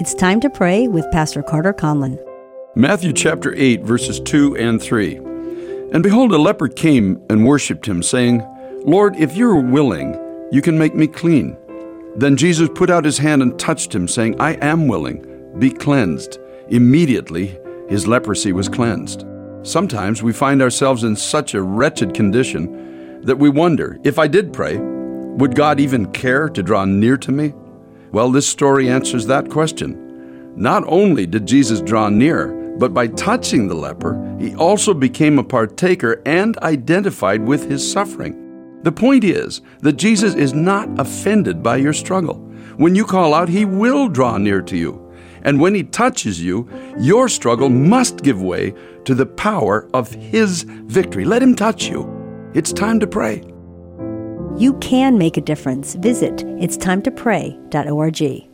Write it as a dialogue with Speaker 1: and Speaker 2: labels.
Speaker 1: It's time to pray with Pastor Carter Conlon.
Speaker 2: Matthew chapter 8, verses 2 and 3. And behold, a leper came and worshipped him, saying, Lord, if you are willing, you can make me clean. Then Jesus put out his hand and touched him, saying, I am willing, be cleansed. Immediately his leprosy was cleansed. Sometimes we find ourselves in such a wretched condition that we wonder, if I did pray, would God even care to draw near to me? Well, this story answers that question. Not only did Jesus draw near, but by touching the leper, he also became a partaker and identified with his suffering. The point is that Jesus is not offended by your struggle. When you call out, he will draw near to you. And when he touches you, your struggle must give way to the power of his victory. Let him touch you. It's time to pray.
Speaker 1: You can make a difference. Visit itstimetoPray.org.